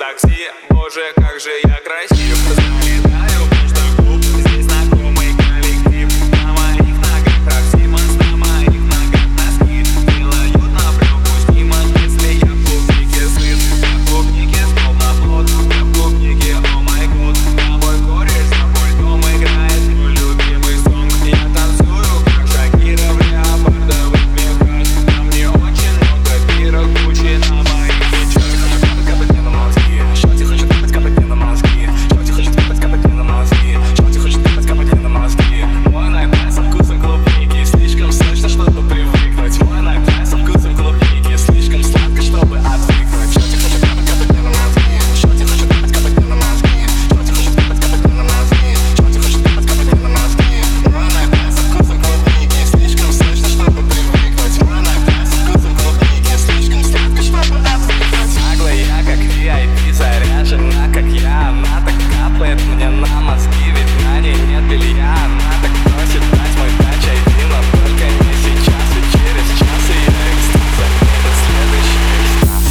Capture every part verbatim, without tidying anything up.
такси. Боже, как же я красив. Залетаю в ночной клуб, здесь знакомый коллектив. На моих ногах Проксима, на моих ногах носки. Делают на брюку снимок, если я в клубнике сыт. Я в клубнике словно плод, я в клубнике, о май год. А мой кореш за пультом играет мой любимый сон. Я танцую, как Шакира в леопардовых мехах. Там мне очень много пира, кучи на моих плечах. Капать мне на мозги, шоти хочет капать, капать мне на мозги. Шоти хочет капать, капать мне на мозги. Шоти хочет капать, капать мне на мозги. Мой напиток со вкусом клубники, слишком сочно, чтобы привыкнуть. Мой напиток со вкусом клубники, слишком сладко, чтобы отвыкнуть. Шоти хочет капать, капать мне на мозги. Шоти хочет капать, капать мне на мозги. Шоти хочет капать, капать мне на мозги. Шоти хочет капать, капать мне на мозги. Мой напиток со вкусом клубники, слишком сочно, чтобы привыкнуть. Мой напиток со вкусом клубники, слишком сладко, чтобы отвыкнуть. Наглая, я как ви ай пи, заряжена, как я. Она так капает мне на мозги, ведь на ней нет белья. Она так просит дать мой тач ай ди, но только не сейчас, ведь через час ее экстаз заменит следующий экстаз.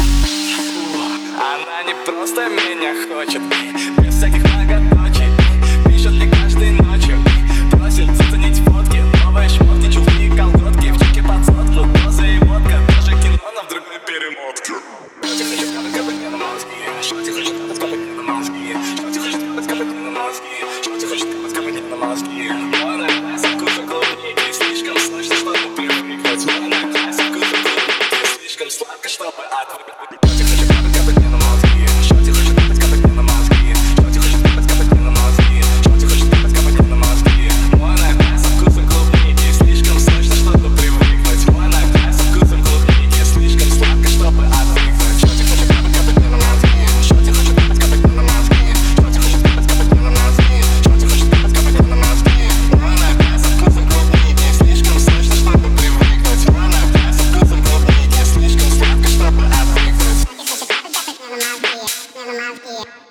Она не просто меня хочет, без всяких многоточий. Пишет мне каждой ночью, просит заценить фотки. Новые шмотки, чулки, колготки, в чеке под сотку. Доза и водка, тоже кино, но в другой перемотке. Шоти хочет капать, капать мне на мозги. Шоти хочет капать, капать мне на мозги. Шоти хочет капать, капать мне на мозги. Шоти хочет капать, капать мне на мозги. Мой напиток со вкусом клубники, слишком сочно, чтобы привыкнуть. Мой напиток со вкусом клубники, слишком сладко, чтобы отвыкнуть. Шоти хочет капать, капать мне на мозги. Шоти хочет капать, капать мне на мозги. Шоти хочет капать, капать мне на мозги. Шоти хочет капать, капать мне на мозги. Мой напиток со вкусом клубники, слишком сочно, чтобы привыкнуть. Мой напиток со вкусом клубники, слишком сладко, чтобы отвыкнуть. Шоти хочет капать, капать мне на мозги. Шоти хочет капать, капать мне на мозги. Шоти хочет капать, капать мне на мозги. Шоти хочет капать, капать мне на мозги. Мой напиток со вкусом клубники, слишком сочно, чтобы привыкнуть. Мой напиток со вкусом клубники, слишком сладко, чтобы отвыкнуть. Мне на мозги, мне на мозги.